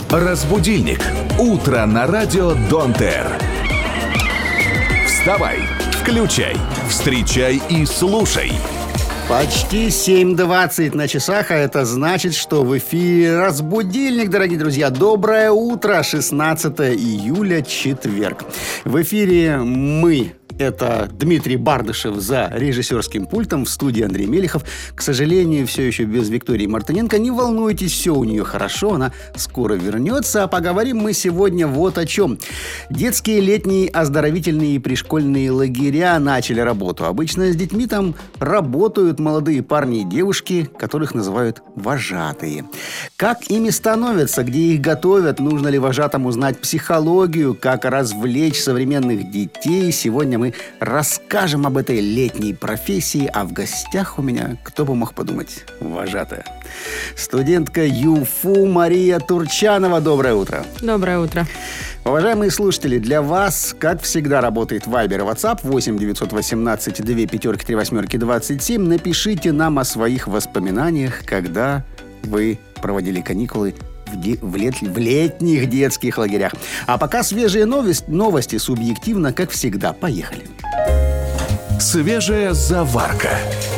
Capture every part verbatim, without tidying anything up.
Разбудильник. Утро на радио Донт Эр. Вставай, включай, встречай и слушай. Почти семь двадцать на часах, а это значит, что в эфире «Разбудильник», дорогие друзья. Доброе утро, шестнадцатое июля, четверг. В эфире мы... Это Дмитрий Бардышев за режиссерским пультом, в студии Андрей Мелехов. К сожалению, все еще без Виктории Мартыненко. Не волнуйтесь, все у нее хорошо, она скоро вернется. А поговорим мы сегодня вот о чем. Детские летние оздоровительные и пришкольные лагеря начали работу. Обычно с детьми там работают молодые парни и девушки, которых называют вожатые. Как ими становятся, где их готовят, нужно ли вожатому знать психологию, как развлечь современных детей. Сегодня мы расскажем об этой летней профессии, а в гостях у меня, кто бы мог подумать, вожатая. Студентка ЮФУ Мария Турчанова. Доброе утро. Доброе утро. Уважаемые слушатели, для вас, как всегда, работает Вайбер и WhatsApp восемь девятьсот восемнадцать две пятерки три восьмерки двадцать семь. Напишите нам о своих воспоминаниях, когда вы проводили каникулы В, де- в, лет- в летних детских лагерях. А пока свежие новости, новости субъективно, как всегда. Поехали. Свежая заварка.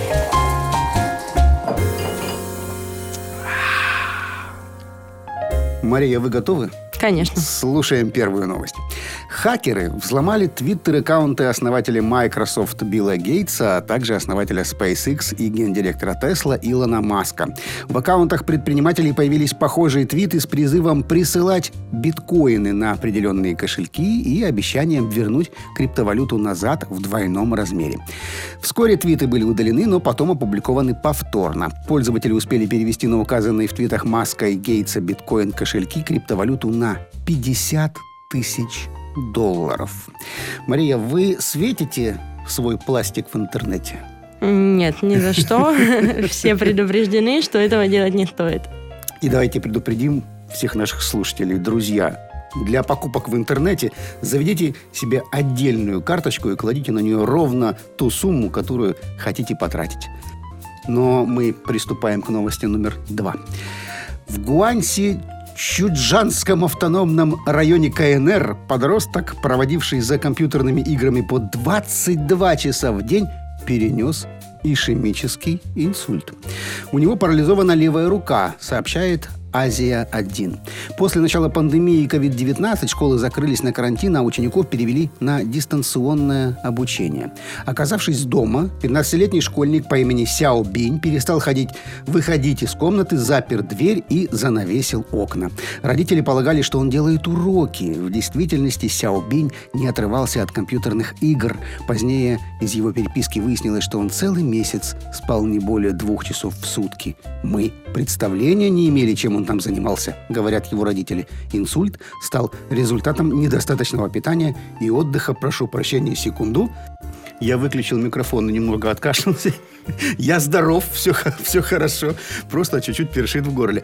Мария, вы готовы? Конечно. Слушаем первую новость. Хакеры взломали твиттер-аккаунты основателя Microsoft Билла Гейтса, а также основателя SpaceX и гендиректора Tesla Илона Маска. В аккаунтах предпринимателей появились похожие твиты с призывом присылать биткоины на определенные кошельки и обещанием вернуть криптовалюту назад в двойном размере. Вскоре твиты были удалены, но потом опубликованы повторно. Пользователи успели перевести на указанные в твитах Маска и Гейтса биткоин-кошельки криптовалюту на пятьдесят тысяч долларов. Мария, вы светите свой пластик в интернете? Нет, ни за что. Все предупреждены, что этого делать не стоит. И давайте предупредим всех наших слушателей. Друзья, для покупок в интернете заведите себе отдельную карточку и кладите на нее ровно ту сумму, которую хотите потратить. Но мы приступаем к новости номер два. В Гуанси, Чжучжанском автономном районе КНР, подросток, проводивший за компьютерными играми по двадцать два часа в день, перенес ишемический инсульт. У него парализована левая рука, сообщает Азия один. После начала пандемии ковид девятнадцать школы закрылись на карантин, а учеников перевели на дистанционное обучение. Оказавшись дома, пятнадцатилетний школьник по имени Сяо Бинь перестал ходить, выходить из комнаты, запер дверь и занавесил окна. Родители полагали, что он делает уроки. В действительности Сяо Бинь не отрывался от компьютерных игр. Позднее из его переписки выяснилось, что он целый месяц спал не более двух часов в сутки. Мы представления не имели, чем он там занимался, говорят его родители. Инсульт стал результатом недостаточного питания и отдыха. Прошу прощения, секунду. Я выключил микрофон и немного откашлялся. Я здоров, все, все хорошо. Просто чуть-чуть першит в горле.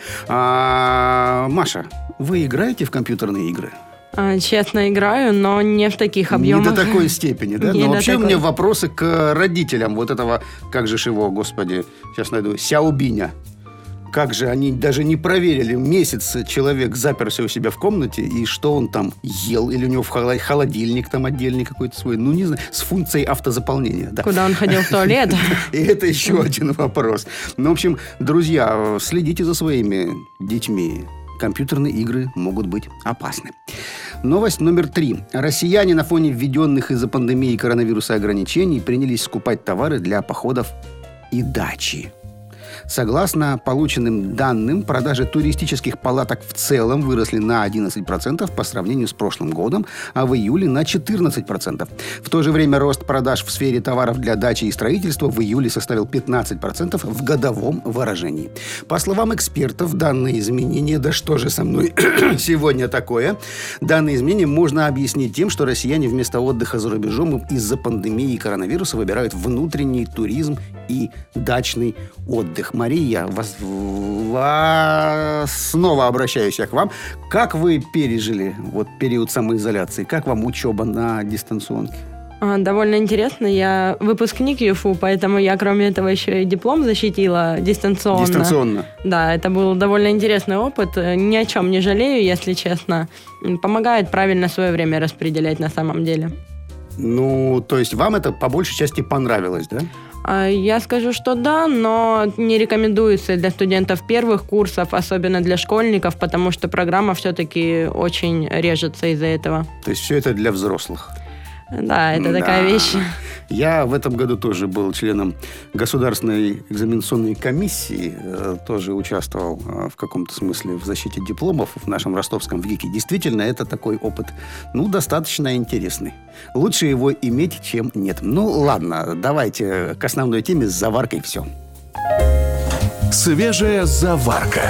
А, Маша, вы играете в компьютерные игры? А, честно, играю, но не в таких объемах. Не до такой степени, да? Не Но до вообще такой. у меня вопросы к родителям вот этого, как же ж его, господи, сейчас найду, Сяо Биня. Как же они даже не проверили, месяц человек заперся у себя в комнате, и что он там ел, или у него в холодильник там отдельный какой-то свой, ну не знаю, с функцией автозаполнения. Да. Куда он ходил в туалет? И это еще один вопрос. Ну, в общем, друзья, следите за своими детьми. Компьютерные игры могут быть опасны. Новость номер три. Россияне на фоне введенных из-за пандемии коронавируса ограничений принялись скупать товары для походов и дачи. Согласно полученным данным, продажи туристических палаток в целом выросли на одиннадцать процентов по сравнению с прошлым годом, а в июле на четырнадцать процентов. В то же время рост продаж в сфере товаров для дачи и строительства в июле составил пятнадцать процентов в годовом выражении. По словам экспертов, данные изменения, да что же со мной сегодня такое, данные изменения можно объяснить тем, что россияне вместо отдыха за рубежом из-за пандемии коронавируса выбирают внутренний туризм и дачный отдых. Мария, вас, вас, снова обращаюсь я к вам. Как вы пережили вот период самоизоляции? Как вам учеба на дистанционке? А, Довольно интересно. Я выпускник ЮФУ, поэтому я, кроме этого, еще и диплом защитила дистанционно. Дистанционно. Да, это был довольно интересный опыт. Ни о чем не жалею, если честно. Помогает правильно свое время распределять на самом деле. Ну, то есть вам это по большей части понравилось, да? А, Я скажу, что да, но не рекомендуется для студентов первых курсов, особенно для школьников, потому что программа все-таки очень режется из-за этого. То есть все это для взрослых. Да, это Да. такая вещь. Я в этом году тоже был членом государственной экзаменационной комиссии, э, тоже участвовал э, в каком-то смысле в защите дипломов в нашем ростовском ВГИКе. Действительно, это такой опыт, ну, достаточно интересный. Лучше его иметь, чем нет. Ну, ладно, давайте к основной теме с заваркой все. Свежая заварка.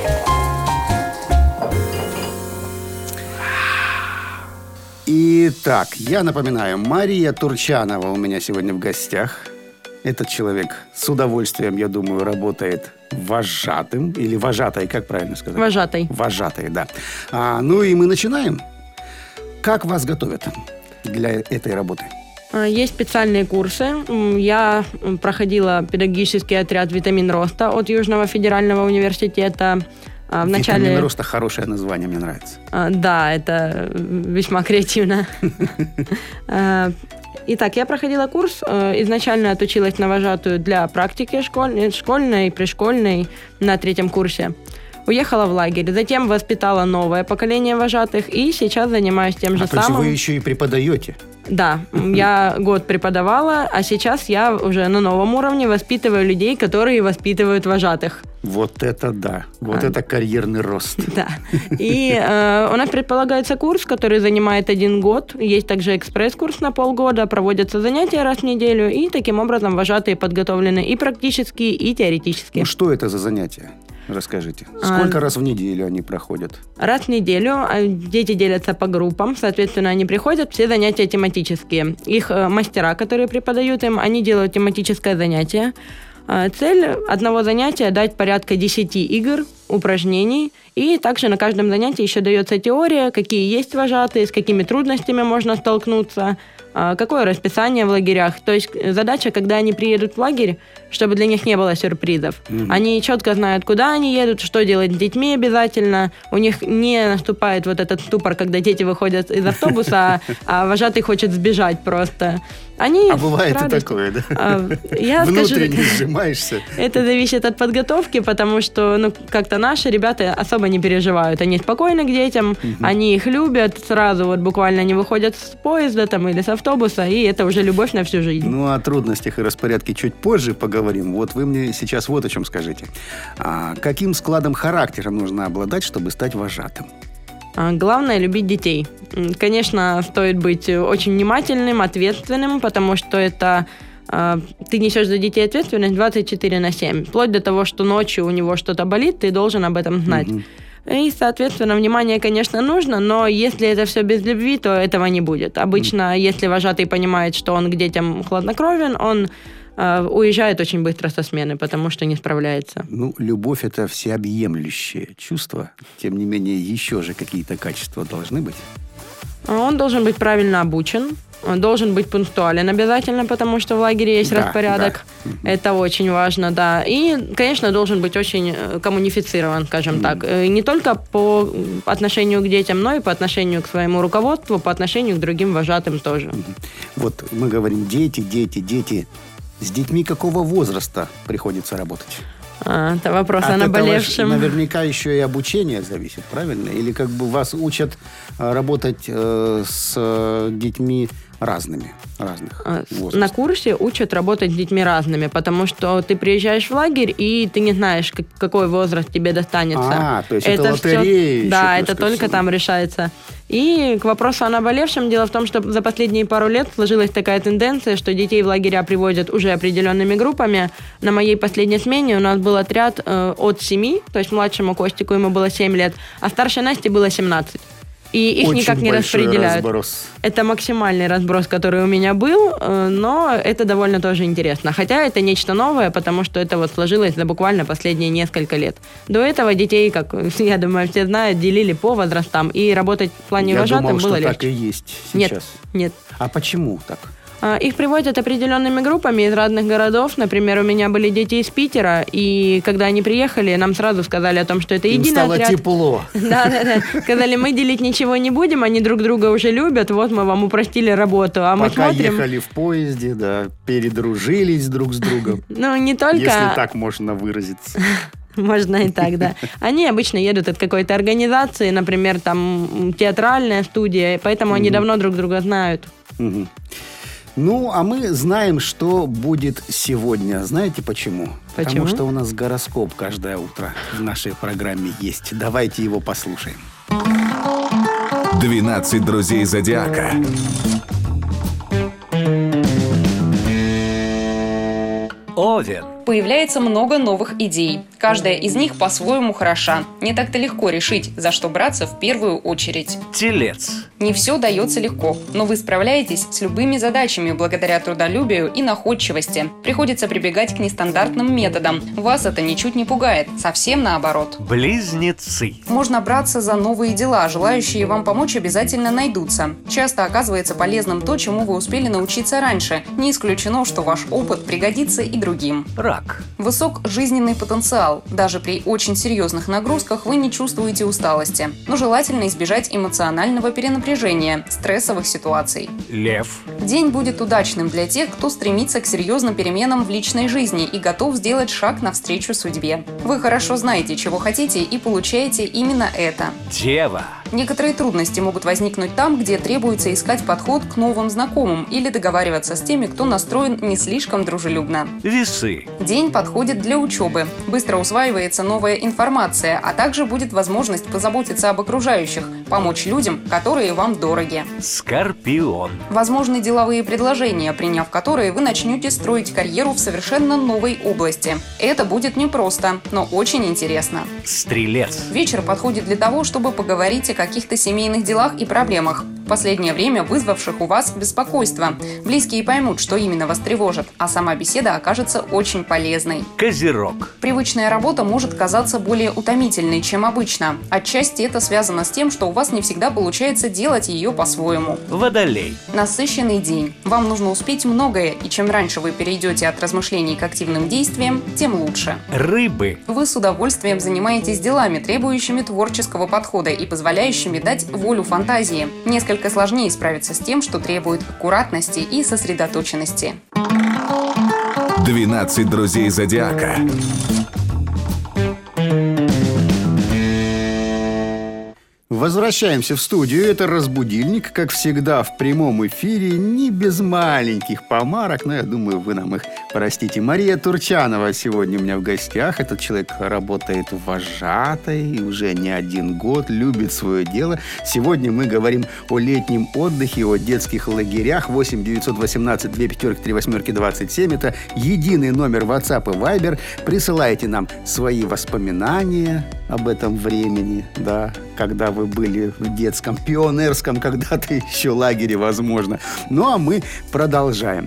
Итак, я напоминаю, Мария Турчанова у меня сегодня в гостях. Этот человек с удовольствием, я думаю, работает вожатым. Или вожатой, как правильно сказать? Вожатой. Вожатой, да. А, ну и мы начинаем. Как вас готовят для этой работы? А, Есть специальные курсы. М, Я м, проходила педагогический отряд «Витамин роста» от Южного федерального университета. А, В начале... «Витамин роста» хорошее название, мне нравится. А, Да, это весьма креативно. А, Итак, я проходила курс. э, Изначально отучилась на вожатую для практики школь- школьной, пришкольной на третьем курсе. Уехала в лагерь. Затем воспитала новое поколение вожатых. И сейчас занимаюсь тем же А то есть самым. вы еще и преподаете? Да, я год преподавала, а сейчас я уже на новом уровне воспитываю людей, которые воспитывают вожатых. Вот это да. Вот А. это карьерный рост. Да. И э, у нас предполагается курс, который занимает один год. Есть также экспресс-курс на полгода. Проводятся занятия раз в неделю. И таким образом вожатые подготовлены и практически, и теоретически. Ну, что это за занятия? Расскажите. Сколько А, раз в неделю они проходят? Раз в неделю а, дети делятся по группам, соответственно, они приходят, все занятия тематические. Их э, мастера, которые преподают им, они делают тематическое занятие. А, Цель одного занятия – дать порядка десяти игр, упражнений, и также на каждом занятии еще дается теория, какие есть вожатые, с какими трудностями можно столкнуться, а, какое расписание в лагерях. То есть задача, когда они приедут в лагерь, чтобы для них не было сюрпризов. Mm-hmm. Они четко знают, куда они едут, что делать с детьми обязательно. У них не наступает вот этот ступор, когда дети выходят из автобуса, а вожатый хочет сбежать просто. Они А бывает и радостью- такое, да? А, Я скажу, Внутренне сжимаешься. это зависит от подготовки, потому что, ну, как-то наши ребята особо не переживают. Они спокойны к детям, они их любят сразу, вот буквально они выходят с поезда там или с автобуса, и это уже любовь на всю жизнь. Ну, о трудностях и распорядке чуть позже поговорим. Вот вы мне сейчас вот о чем скажите. А каким складом характера нужно обладать, чтобы стать вожатым? А, Главное – любить детей. М, Конечно, стоит быть очень внимательным, ответственным, потому что это а, ты несешь за детей ответственность двадцать четыре на семь. Вплоть до того, что ночью у него что-то болит, ты должен об этом знать. Мгм. И, соответственно, внимание, конечно, нужно, но если это все без любви, то этого не будет. Обычно, если вожатый понимает, что он к детям хладнокровен, он э, уезжает очень быстро со смены, потому что не справляется. Ну, любовь – это всеобъемлющее чувство. Тем не менее, еще же какие-то качества должны быть. Он должен быть правильно обучен, он должен быть пунктуален обязательно, потому что в лагере есть Да, распорядок. да. Это очень важно, да. И, конечно, должен быть очень э, коммунифицирован, скажем так. Э, Не только по отношению к детям, но и по отношению к своему руководству, по отношению к другим вожатым тоже. Вот мы говорим дети, дети, дети. С детьми какого возраста приходится работать? А, Это вопрос о От этого ж наболевшем. наверняка еще и обучение зависит, правильно? Или как бы вас учат э, работать э, с э, детьми разными, разных А, с- возрастов? На курсе учат работать с детьми разными, потому что ты приезжаешь в лагерь, и ты не знаешь, как- какой возраст тебе достанется. А, то есть это всё- лотерея еще Да, плюс это ко только всему. там решается. И к вопросу о наболевшем. Дело в том, что за последние пару лет сложилась такая тенденция, что детей в лагеря приводят уже определенными группами. На моей последней смене у нас был отряд э, от семи, то есть младшему Костику ему было семь лет, а старшей Насте было семнадцать. И их Очень никак не большой распределяют. разброс. Это максимальный разброс, который у меня был, но это довольно тоже интересно. Хотя это нечто новое, потому что это вот сложилось за буквально последние несколько лет. До этого детей, как я думаю, все знают, делили по возрастам, и работать в плане Я вожатым думал, было что легче. так и есть сейчас. Нет, нет. А почему так? Их приводят определенными группами из разных городов. Например, у меня были дети из Питера, и когда они приехали, нам сразу сказали о том, что это Им единый стало отряд. тепло. Да-да-да. Сказали, мы делить ничего не будем, они друг друга уже любят, вот мы вам упростили работу. А мы Пока смотрим... ехали в поезде, да, передружились друг с другом. Ну, не только... Если так можно выразиться. Можно и так, да. Они обычно едут от какой-то организации, например, там театральная студия, поэтому они давно друг друга знают. Мгм. Ну, а мы знаем, что будет сегодня. Знаете почему? Почему? Потому что у нас гороскоп каждое утро в нашей программе есть. Давайте его послушаем. двенадцать друзей зодиака. Овен. Появляется много новых идей. Каждая из них по-своему хороша. Не так-то легко решить, за что браться в первую очередь. Телец. Не все дается легко, но вы справляетесь с любыми задачами благодаря трудолюбию и находчивости. Приходится прибегать к нестандартным методам. Вас это ничуть не пугает, совсем наоборот. Близнецы. Можно браться за новые дела, желающие вам помочь обязательно найдутся. Часто оказывается полезным то, чему вы успели научиться раньше. Не исключено, что ваш опыт пригодится и другим. Рак. Высок жизненный потенциал. Даже при очень серьезных нагрузках вы не чувствуете усталости. Но желательно избежать эмоционального перенапряжения, стрессовых ситуаций. Лев. День будет удачным для тех, кто стремится к серьезным переменам в личной жизни и готов сделать шаг навстречу судьбе. Вы хорошо знаете, чего хотите, и получаете именно это. Дева. Некоторые трудности могут возникнуть там, где требуется искать подход к новым знакомым или договариваться с теми, кто настроен не слишком дружелюбно. Весы. День подходит для учебы. Быстро усваивается новая информация, а также будет возможность позаботиться об окружающих, помочь людям, которые вам дороги. Скорпион. Возможны деловые предложения, приняв которые вы начнете строить карьеру в совершенно новой области. Это будет непросто, но очень интересно. Стрелец. Вечер подходит для того, чтобы поговорить о каких-то семейных делах и проблемах, в последнее время вызвавших у вас беспокойство. Близкие поймут, что именно вас тревожит, а сама беседа окажется очень полезной. Козерог. Привычная работа может казаться более утомительной, чем обычно. Отчасти это связано с тем, что у вас не всегда получается делать ее по-своему. Водолей. Насыщенный день. Вам нужно успеть многое, и чем раньше вы перейдете от размышлений к активным действиям, тем лучше. Рыбы. Вы с удовольствием занимаетесь делами, требующими творческого подхода и позволяющими дать волю фантазии. Несколько сложнее справиться с тем, что требует аккуратности и сосредоточенности. двенадцать друзей зодиака. Возвращаемся в студию. Это «Разбудильник», как всегда, в прямом эфире, не без маленьких помарок, но я думаю, вы нам их простите. Мария Турчанова сегодня у меня в гостях. Этот человек работает вожатой и уже не один год, любит свое дело. Сегодня мы говорим о летнем отдыхе, о детских лагерях. восемь девятьсот восемнадцать две пятерки три восьмерки двадцать семь. Это единый номер WhatsApp и Viber. Присылайте нам свои воспоминания об этом времени, да, когда вы были в детском, пионерском когда-то еще лагере, возможно. Ну, а мы продолжаем.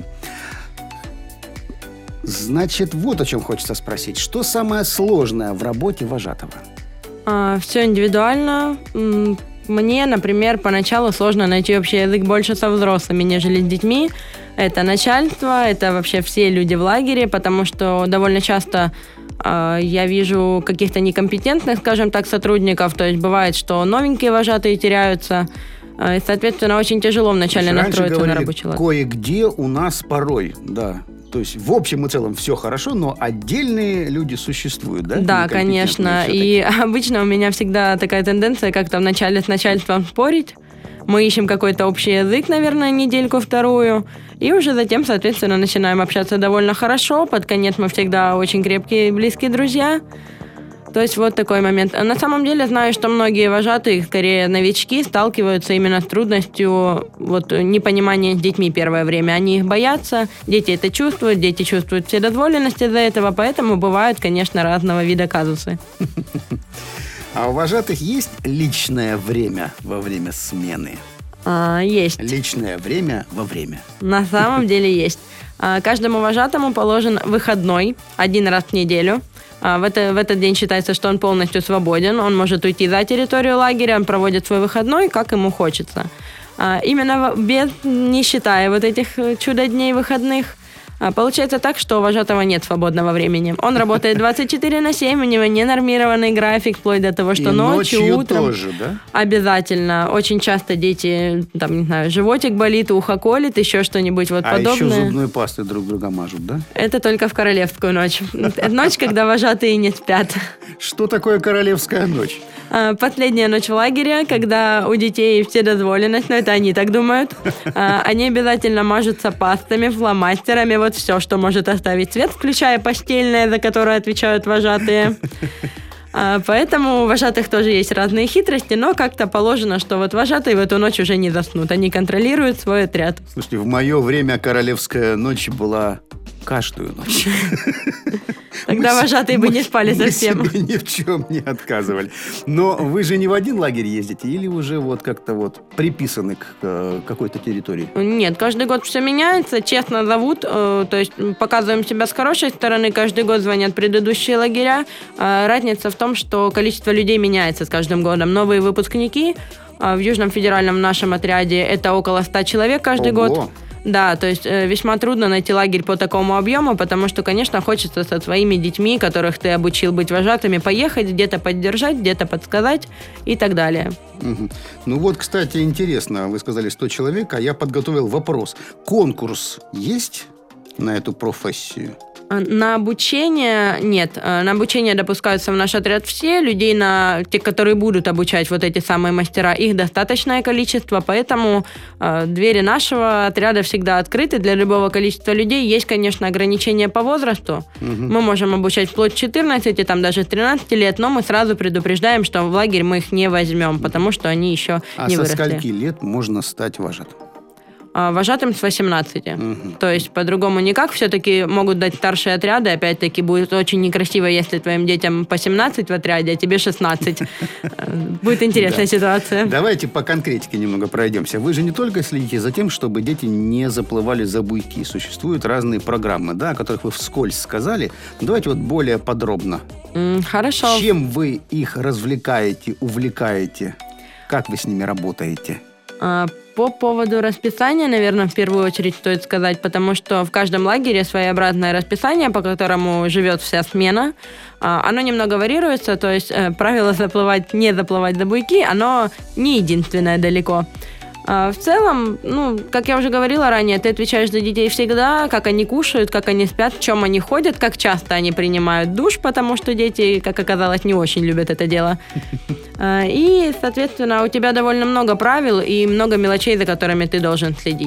Значит, вот о чем хочется спросить. Что самое сложное в работе вожатого? А, все индивидуально. М, Мне, например, поначалу сложно найти общий язык больше со взрослыми, нежели с детьми. Это начальство, это вообще все люди в лагере, потому что довольно часто э, я вижу каких-то некомпетентных, скажем так, сотрудников. То есть бывает, что новенькие вожатые теряются. Э, и, соответственно, очень тяжело вначале Раньше настроиться говорили, на рабочий лад. Кое-где у нас порой, да. То есть в общем и целом все хорошо, но отдельные люди существуют, да? Да, конечно. И обычно у меня всегда такая тенденция как-то вначале с начальством спорить. Мы ищем какой-то общий язык, наверное, недельку-вторую. И уже затем, соответственно, начинаем общаться довольно хорошо. Под конец мы всегда очень крепкие и близкие друзья. То есть вот такой момент. На самом деле знаю, что многие вожатые, скорее новички, сталкиваются именно с трудностью вот, непонимания с детьми первое время. Они их боятся, дети это чувствуют, дети чувствуют вседозволенность из-за этого, поэтому бывают, конечно, разного вида казусы. А у вожатых есть личное время во время смены? А, есть. Личное время во время. На самом деле есть. А, каждому вожатому положен выходной один раз в неделю. А, в, это, в этот день считается, что он полностью свободен. Он может уйти за территорию лагеря, он проводит свой выходной, как ему хочется. А, именно без, не считая вот этих чудо-дней выходных, а, получается так, что у вожатого нет свободного времени. Он работает двадцать четыре на семь, у него ненормированный график, вплоть до того, что И ночью, ночью утром. тоже, да? Обязательно. Очень часто дети, там, не знаю, животик болит, ухо колет, еще что-нибудь вот А подобное. еще зубной пастой друг друга мажут, да? Это только в королевскую ночь. Это ночь, когда вожатые не спят. Что такое королевская ночь? А, Последняя ночь в лагере, когда у детей вседозволенность, но это они так думают. А, Они обязательно мажутся пастами, фломастерами, вот все, что может оставить цвет, включая постельное, за которое отвечают вожатые. А, Поэтому у вожатых тоже есть разные хитрости, но как-то положено, что вот вожатые в эту ночь уже не заснут. Они контролируют свой отряд. Слушайте, в мое время королевская ночь была каждую ночь. Тогда Мы с- вожатые бы мы- не спали мы совсем. себе ни в чем не отказывали. Но вы же не в один лагерь ездите, или уже вот как-то вот приписаны к э, какой-то территории? Нет, каждый год все меняется, честно зовут, э, то есть м, показываем себя с хорошей стороны, каждый год звонят предыдущие лагеря. Э, разница в том, что количество людей меняется с каждым годом. Новые выпускники э, в Южном федеральном нашем отряде это около ста человек каждый Ого. год. Да, то есть э, весьма трудно найти лагерь по такому объему, потому что, конечно, хочется со своими детьми, которых ты обучил быть вожатыми, поехать, где-то поддержать, где-то подсказать и так далее. Мгм. Ну вот, кстати, интересно, вы сказали сто человек, а я подготовил вопрос. Конкурс есть на эту профессию? А, На обучение нет. А, На обучение допускаются в наш отряд все. Людей, на те, которые будут обучать вот эти самые мастера, их достаточное количество, поэтому а, двери нашего отряда всегда открыты для любого количества людей. Есть, конечно, ограничения по возрасту. Мы можем обучать вплоть четырнадцати, там даже тринадцати лет, но мы сразу предупреждаем, что в лагерь мы их не возьмем, потому что они еще А не со выросли. скольки лет можно стать вожатым? А, Вожатым с восемнадцати. Мгм. То есть по-другому никак. Все-таки могут дать старшие отряды. Опять-таки будет очень некрасиво, если твоим детям по семнадцать в отряде, а тебе шестнадцать. Э, Будет интересная Да. ситуация. Давайте по конкретике немного пройдемся. Вы же не только следите за тем, чтобы дети не заплывали за буйки. Существуют разные программы, да, о которых вы вскользь сказали. Давайте вот более подробно. М, Хорошо. Чем вы их развлекаете, увлекаете? Как вы с ними работаете? А, По поводу расписания, наверное, в первую очередь стоит сказать, потому что в каждом лагере своеобразное расписание, по которому живет вся смена. А, Оно немного варьируется, то есть э, правило заплывать, не заплывать за буйки, оно не единственное далеко. А, В целом, ну, как я уже говорила ранее, ты отвечаешь за детей всегда, как они кушают, как они спят, в чем они ходят, как часто они принимают душ, потому что дети, как оказалось, не очень любят это дело. А, И, соответственно, у тебя довольно много правил и много мелочей, за которыми ты должен следить.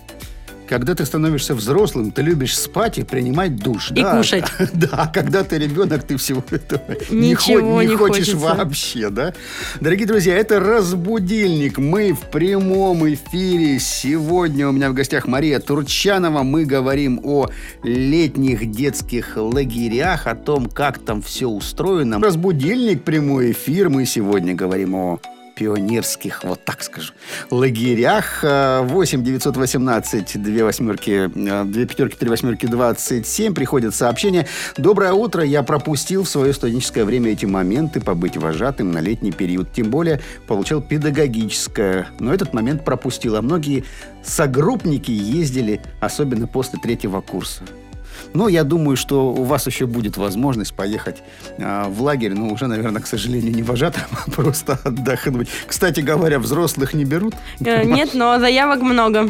Когда ты становишься взрослым, ты любишь спать и принимать душ. И да? кушать. Да, а когда ты ребенок, ты всего этого не, Ничего хо- не не хочешь хочется. вообще, да? Дорогие друзья, это «Разбудильник». Мы в прямом эфире. Сегодня у меня в гостях Мария Турчанова. Мы говорим о летних детских лагерях, о том, как там все устроено. «Разбудильник», прямой эфир. Мы сегодня говорим о пионерских, вот так скажу, лагерях. восемь девятьсот восемнадцать две восьмерки, две пятерки, три восьмерки, двадцать семь. Приходят сообщения. Доброе утро. Я пропустил в свое студенческое время эти моменты побыть вожатым на летний период. Тем более получал педагогическое. Но этот момент пропустил. А многие согруппники ездили, особенно после третьего курса. Но я думаю, что у вас еще будет возможность поехать а, в лагерь. Ну, уже, наверное, к сожалению, не вожатым, а просто отдохнуть. Кстати говоря, взрослых не берут? Э, Нет, но заявок много.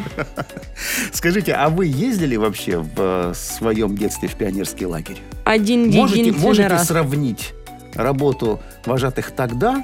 Скажите, а вы ездили вообще в э, своем детстве в пионерский лагерь? Один Можете, единственный можете раз. сравнить работу вожатых тогда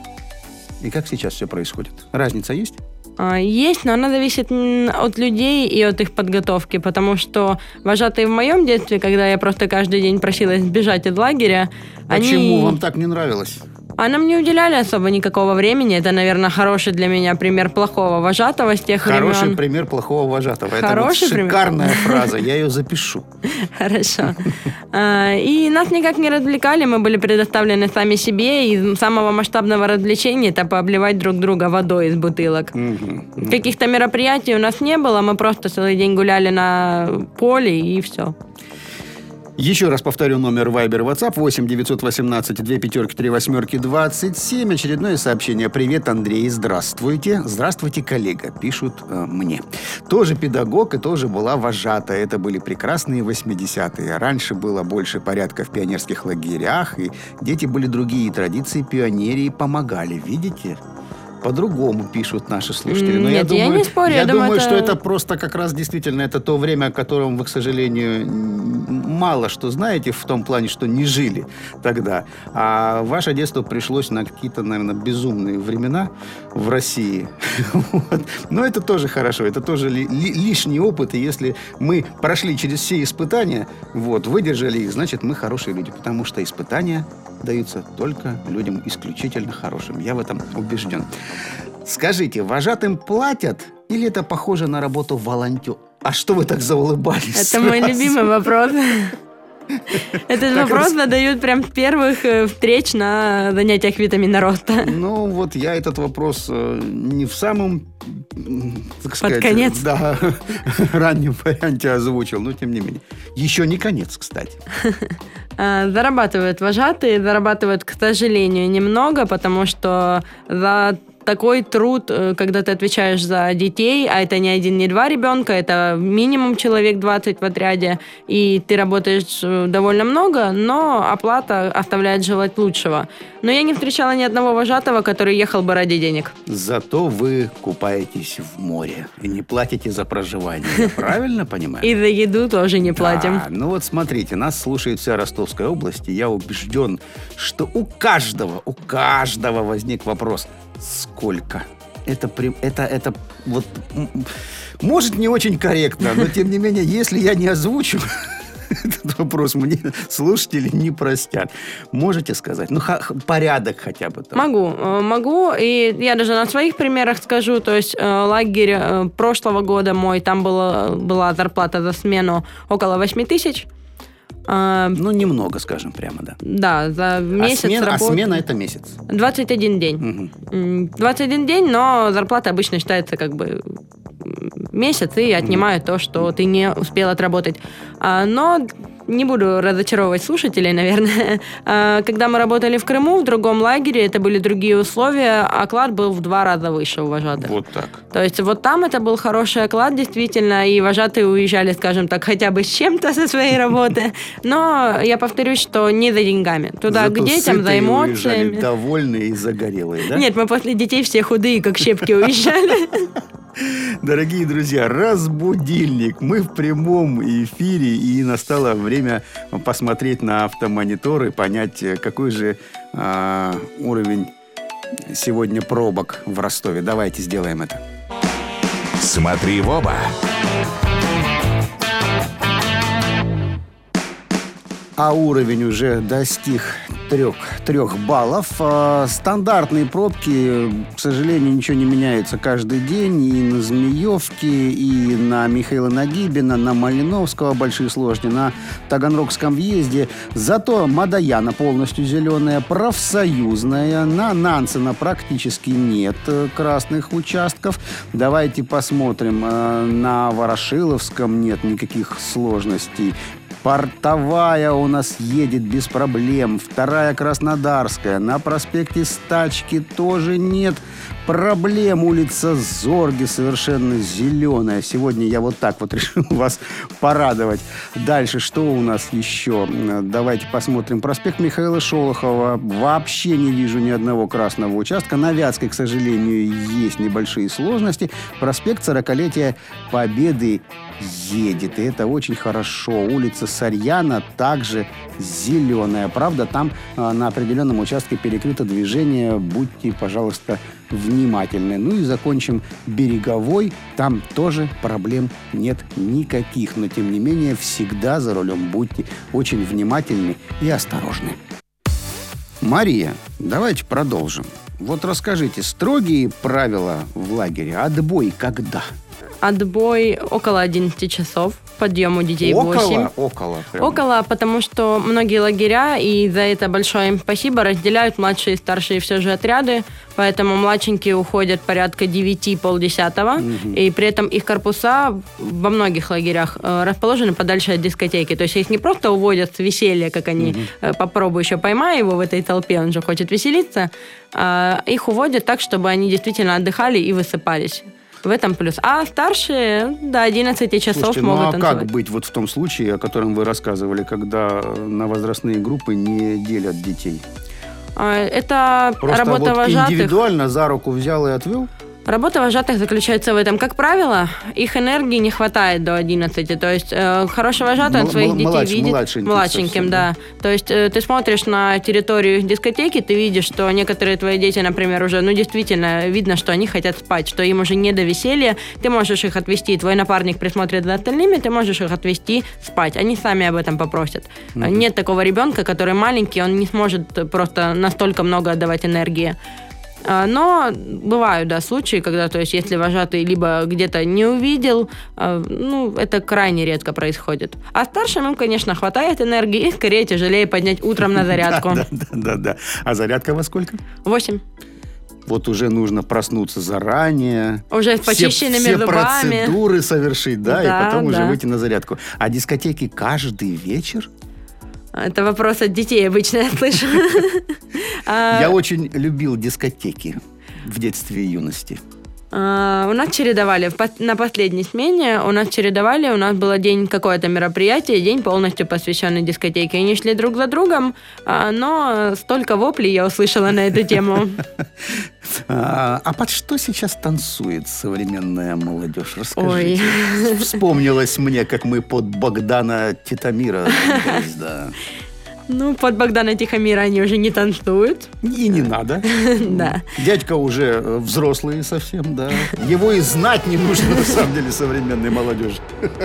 и как сейчас все происходит? Разница есть? А, Есть, но она зависит м, от людей и от их подготовки, потому что вожатые в моем детстве, когда я просто каждый день просилась сбежать из лагеря, Почему они... вам так не нравилось? А нам не уделяли особо никакого времени. Это, наверное, хороший для меня пример плохого вожатого с тех времен. Хороший пример плохого вожатого. Хороший Это вот шикарная фраза, я ее запишу. Хорошо. И нас никак не развлекали, мы были предоставлены сами себе. И самого масштабного развлечения это пообливать друг друга водой из бутылок. Каких-то мероприятий у нас не было, мы просто целый день гуляли на поле и все. Еще раз повторю номер Viber WhatsApp восемь девятьсот восемнадцать две пятерки три восьмерки двадцать семь. Очередное сообщение. Привет, Андрей, здравствуйте. Здравствуйте, коллега, пишут э, мне. Тоже педагог и тоже была вожатая. Это были прекрасные восьмидесятые. Раньше было больше порядка в пионерских лагерях, и дети были другие. Традиции пионерии помогали. Видите? По-другому пишут наши слушатели. Но Нет, я, я думаю, не спорю. Я, я думаю, думаю, что это... это просто как раз действительно это то время, о котором вы, к сожалению, мало что знаете в том плане, что не жили тогда. А ваше детство пришлось на какие-то, наверное, безумные времена в России. Вот. Но это тоже хорошо. Это тоже ли, ли, лишний опыт. И если мы прошли через все испытания, вот, выдержали их, значит, мы хорошие люди. Потому что испытания даются только людям исключительно хорошим. Я в этом убежден. Скажите, вожатым платят или это похоже на работу волонтера? А что вы так заулыбались? Это мой любимый вопрос. Этот вопрос задают прям с первых встреч на занятиях витамина роста. Ну, вот я этот вопрос не в самом, так сказать, под конец. Да, раннем варианте озвучил, но тем не менее. Еще не конец, кстати. Зарабатывают вожатые, зарабатывают, к сожалению, немного, потому что за такой труд, когда ты отвечаешь за детей, а это не один, не два ребенка, это минимум человек двадцать в отряде, и ты работаешь довольно много, но оплата оставляет желать лучшего. Но я не встречала ни одного вожатого, который ехал бы ради денег. Зато вы купаетесь в море и не платите за проживание. Я правильно понимаю? И за еду тоже не платим. Да, ну вот смотрите, нас слушает вся Ростовская область, и я убежден, что у каждого, у каждого возник вопрос: сколько? Это, это, это вот, может, не очень корректно, но тем не менее, если я не озвучу этот вопрос, мне слушатели не простят. Можете сказать? Ну, ха- порядок хотя бы. Там. Могу, могу. И я даже на своих примерах скажу. То есть лагерь прошлого года мой, там была, была зарплата за смену около восемь тысяч. Ну, немного, скажем прямо, да. Да, за месяц а смена, работы. А смена это месяц? двадцать один день. Угу. двадцать один день, но зарплата обычно считается как бы месяц и отнимают то, что ты не успел отработать. Но не буду разочаровывать слушателей, наверное. Когда мы работали в Крыму, в другом лагере, это были другие условия, оклад был в два раза выше у вожатых. Вот так. То есть вот там это был хороший оклад, действительно, и вожатые уезжали, скажем так, хотя бы с чем-то со своей работы. Но я повторюсь, что не за деньгами. Туда Зато к детям, за эмоциями. Уезжали довольные и загорелые, да? Нет, мы после детей все худые, как щепки, уезжали. Дорогие друзья, разбудильник. Мы в прямом эфире, и настало время посмотреть на автомонитор и понять, какой же э, уровень сегодня пробок в Ростове. Давайте сделаем это. Смотри в оба. А уровень уже достиг трех, трех баллов. Стандартные пробки, к сожалению, ничего не меняется каждый день. И на Змеевке, и на Михаила Нагибина, на Малиновского большие сложности, на Таганрогском въезде. Зато Мадаяна полностью зеленая, профсоюзная. На Нансена практически нет красных участков. Давайте посмотрим. На Ворошиловском нет никаких сложностей. Портовая у нас едет без проблем. Вторая Краснодарская. На проспекте Стачки тоже нет проблем. Улица Зорги совершенно зеленая. Сегодня я вот так вот решил вас порадовать. Дальше что у нас еще? Давайте посмотрим. Проспект Михаила Шолохова. Вообще не вижу ни одного красного участка. На Вятской, к сожалению, есть небольшие сложности. Проспект сорокалетия Победы едет. И это очень хорошо. Улица Сарьяна также зеленая. Правда, там а, на определенном участке перекрыто движение. Будьте, пожалуйста, внимательны. Ну и закончим Береговой. Там тоже проблем нет никаких. Но, тем не менее, всегда за рулем будьте очень внимательны и осторожны. Мария, давайте продолжим. Вот расскажите, строгие правила в лагере, отбой когда? Отбой около одиннадцати часов, подъем у детей в восемь. Около? Около. Прям. Около, потому что многие лагеря, и за это большое им спасибо, разделяют младшие и старшие все же отряды, поэтому младшенькие уходят порядка девяти, полдесятого, угу. и при этом их корпуса во многих лагерях э, расположены подальше от дискотеки. То есть их не просто уводят с веселья, как они, угу. э, попробуй еще поймай его в этой толпе, он же хочет веселиться, а их уводят так, чтобы они действительно отдыхали и высыпались. В этом плюс. А старшие до одиннадцати часов Слушайте, могут ну а танцевать. как быть вот в том случае, о котором вы рассказывали, когда на возрастные группы не делят детей? Это Просто работа вот вожатых. Индивидуально за руку взял и отвел? Работа вожатых заключается в этом. Как правило, их энергии не хватает до одиннадцати. То есть э, хороший вожатый, он своих детей младш, видит. Младшеньким, младшеньким совсем, да. То есть э, ты смотришь на территорию дискотеки, ты видишь, что некоторые твои дети, например, уже, ну, действительно, видно, что они хотят спать, что им уже не до веселья. Ты можешь их отвезти, твой напарник присмотрит за остальными, ты можешь их отвезти спать. Они сами об этом попросят. Mm-hmm. Нет такого ребенка, который маленький, он не сможет просто настолько много отдавать энергии. Но бывают, да, случаи, когда, то есть, если вожатый либо где-то не увидел, ну, это крайне редко происходит. А старшим им, конечно, хватает энергии, и скорее тяжелее поднять утром на зарядку. Да, да, да, да. А зарядка во сколько? Восемь. Вот уже нужно проснуться заранее. Уже с почищенными все, зубами. Все процедуры совершить, да, да и потом да. уже выйти на зарядку. А дискотеки каждый вечер? Это вопрос от детей обычно, я слышу. Я очень любил дискотеки в детстве и юности. У нас чередовали, на последней смене у нас чередовали, у нас был день какое-то мероприятие, день полностью посвященный дискотеке. Они шли друг за другом, но столько воплей я услышала на эту тему. А, а под что сейчас танцует современная молодежь? Расскажите. Ой. Вспомнилось мне, как мы под Богдана Титомира двигались, да. Ну, под Богдана Тихомира они уже не танцуют. И не надо. Да. Дядька уже взрослый совсем, да. Его и знать не нужно, на самом деле, современной молодежи.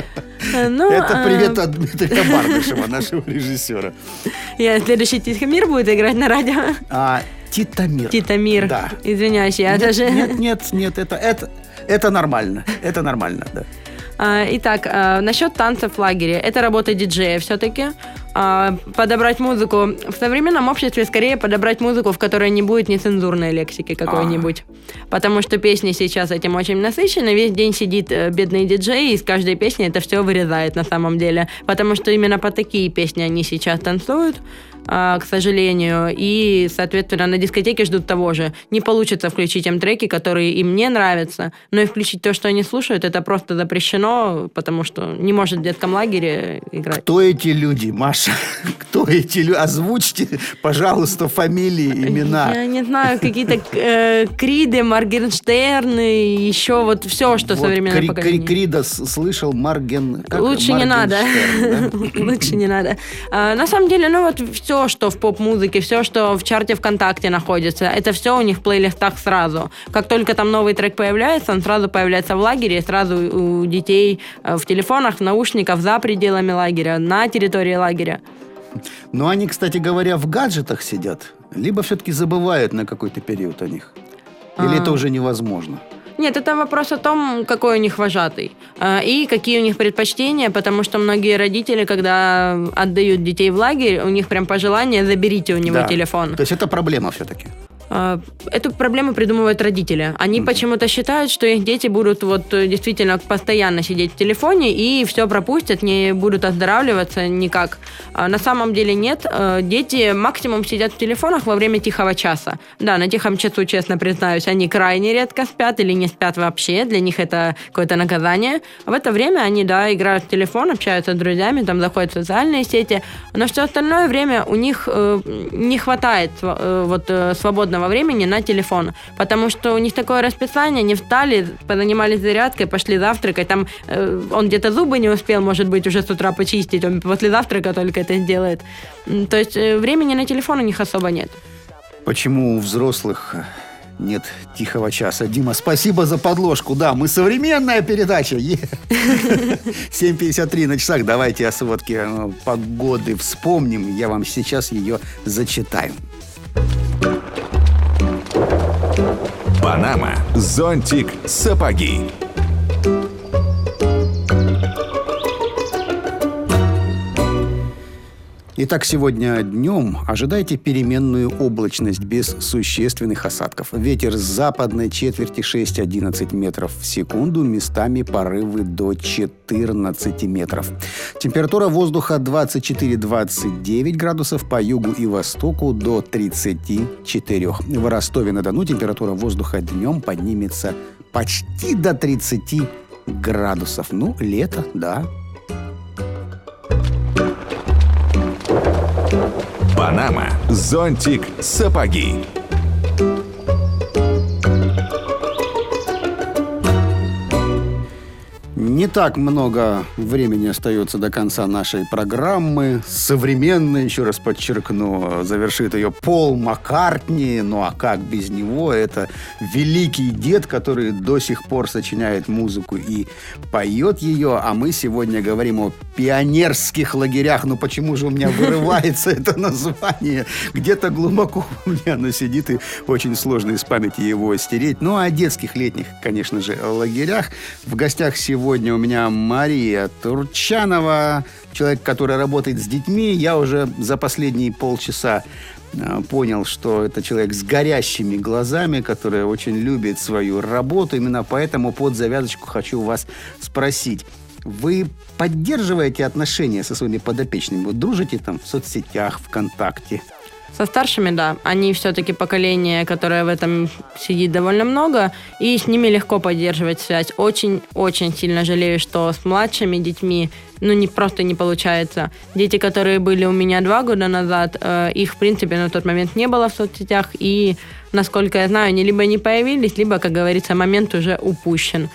Ну, это привет от Дмитрия Бардышева, нашего режиссера. Я следующий Тихомир будет играть на радио. А, Титомир. Титомир. Да. Извиняюсь, я нет, даже... Нет, нет, нет, это, это, это нормально. Это нормально, да. Итак, насчет танцев в лагере. Это работа диджея все-таки. Подобрать музыку. В современном обществе скорее подобрать музыку, в которой не будет нецензурной лексики какой-нибудь. А. Потому что песни сейчас этим очень насыщены. Весь день сидит бедный диджей, и из каждой песни это все вырезает на самом деле. Потому что именно по такие песни они сейчас танцуют, к сожалению. И, соответственно, на дискотеке ждут того же. Не получится включить им треки, которые им не нравятся, но и включить то, что они слушают, это просто запрещено, потому что не может в детском лагере играть. Кто эти люди, Маша? Кто эти люди? Озвучьте, пожалуйста, фамилии, имена. Я не знаю, какие-то э, Криды, Моргенштерны, еще вот все, что вот современное кри- поколение. Крида слышал, Марген... Как? Лучше не надо. Да? Лучше не надо. А, на самом деле, ну вот все, что в поп-музыке, все, что в чарте ВКонтакте находится, это все у них в плейлистах сразу. Как только там новый трек появляется, он сразу появляется в лагере, сразу у детей в телефонах, в наушниках, за пределами лагеря, на территории лагеря. Но они, кстати говоря, в гаджетах сидят, либо все-таки забывают на какой-то период о них. Или А-а-а. это уже невозможно? Нет, это вопрос о том, какой у них вожатый и какие у них предпочтения, потому что многие родители, когда отдают детей в лагерь, у них прям пожелание: заберите у него да. телефон. То есть это проблема все-таки? Эту проблему придумывают родители. Они mm-hmm. почему-то считают, что их дети будут вот действительно постоянно сидеть в телефоне и все пропустят, не будут оздоравливаться никак. А на самом деле нет. Дети максимум сидят в телефонах во время тихого часа. Да, на тихом часу, честно признаюсь, они крайне редко спят или не спят вообще. Для них это какое-то наказание. В это время они, да, играют в телефон, общаются с друзьями, там заходят в социальные сети. Но все остальное время у них э, не хватает э, вот, э, свободного времени на телефон, потому что у них такое расписание: не встали, позанимались зарядкой, пошли завтракать, там э, он где-то зубы не успел, может быть, уже с утра почистить, он после завтрака только это сделает. То есть э, времени на телефон у них особо нет. Почему у взрослых нет тихого часа? Дима, спасибо за подложку. Да, мы современная передача. семь пятьдесят три на часах. Давайте о сводке погоды вспомним. Я вам сейчас ее зачитаю. Панама, зонтик, сапоги. Итак, сегодня днем ожидайте переменную облачность без существенных осадков. Ветер с западной четверти шесть-одиннадцать метров в секунду, местами порывы до четырнадцать метров. Температура воздуха двадцать четыре-двадцать девять градусов, по югу и востоку до тридцать четыре. В Ростове-на-Дону температура воздуха днем поднимется почти до тридцати градусов. Ну, лето, да. Панама, зонтик, сапоги. Не так много времени остается до конца нашей программы. Современно, еще раз подчеркну, завершит ее Пол Маккартни. Ну а как без него? Это великий дед, который до сих пор сочиняет музыку и поет ее. А мы сегодня говорим о пионерских лагерях. Ну почему же у меня вырывается это название? Где-то глубоко у меня оно сидит, и очень сложно из памяти его стереть. Ну а о детских летних, конечно же, лагерях. В гостях сегодня у меня Мария Турчанова, человек, который работает с детьми. Я уже за последние полчаса э, понял, что это человек с горящими глазами, который очень любит свою работу. Именно поэтому под завязочку хочу вас спросить. Вы поддерживаете отношения со своими подопечными? Вы дружите там в соцсетях, ВКонтакте? Со старшими, да. Они все-таки поколение, которое в этом сидит довольно много, и с ними легко поддерживать связь. Очень-очень сильно жалею, что с младшими детьми ну, не, просто не получается. Дети, которые были у меня два года назад, э, их, в принципе, на тот момент не было в соцсетях, и, насколько я знаю, они либо не появились, либо, как говорится, момент уже упущен.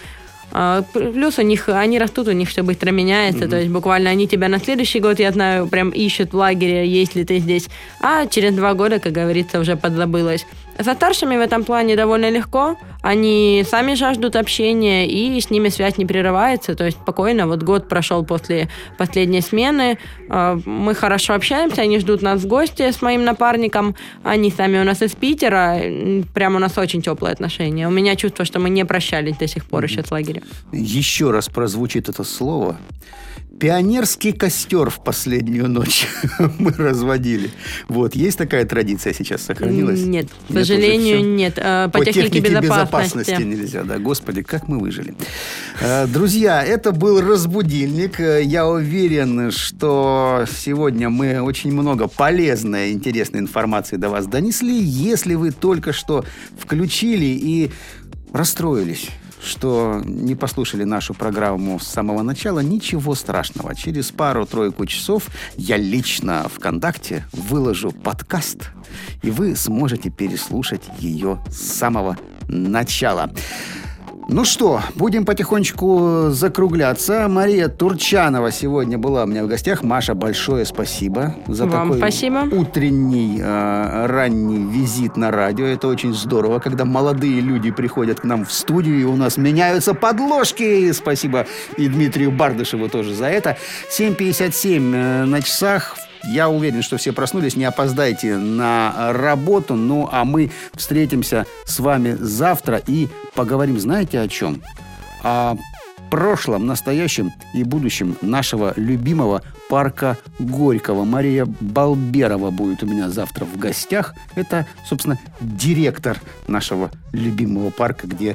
Плюс у них, они растут, у них все быстро меняется, mm-hmm. то есть буквально они тебя на следующий год, я знаю, прям ищут в лагере, есть ли ты здесь, а через два года, как говорится, уже подзабылось. Со старшими в этом плане довольно легко, они сами жаждут общения, и с ними связь не прерывается, то есть спокойно, вот год прошел после последней смены, мы хорошо общаемся, они ждут нас в гости с моим напарником, они сами у нас из Питера, прям у нас очень теплые отношения, у меня чувство, что мы не прощались до сих пор mm-hmm. еще с лагеря. Еще раз прозвучит это слово. Пионерский костер в последнюю ночь мы разводили. Вот, есть такая традиция сейчас, сохранилась? Нет, к сожалению, нет. По, По технике, технике безопасности. безопасности нельзя, да. Господи, как мы выжили. Друзья, это был «Разбудильник». Я уверен, что сегодня мы очень много полезной, интересной информации до вас донесли. Если вы только что включили и расстроились, что не послушали нашу программу с самого начала, ничего страшного. Через пару-тройку часов я лично ВКонтакте выложу подкаст, и вы сможете переслушать ее с самого начала. Ну что, будем потихонечку закругляться. Мария Турчанова сегодня была у меня в гостях. Маша, большое спасибо за Вам такой спасибо. утренний, э, ранний визит на радио. Это очень здорово, когда молодые люди приходят к нам в студию, и у нас меняются подложки. Спасибо и Дмитрию Бардышеву тоже за это. семь пятьдесят семь э, на часах. Я уверен, что все проснулись, не опоздайте на работу. Ну, а мы встретимся с вами завтра и поговорим, знаете, о чем? О прошлом, настоящем и будущем нашего любимого парка Горького. Мария Балберова будет у меня завтра в гостях. Это, собственно, директор нашего любимого парка, где...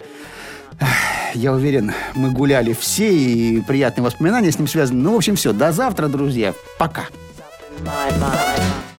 Я уверен, мы гуляли все, и приятные воспоминания с ним связаны. Ну, в общем, все. До завтра, друзья. Пока. My mind.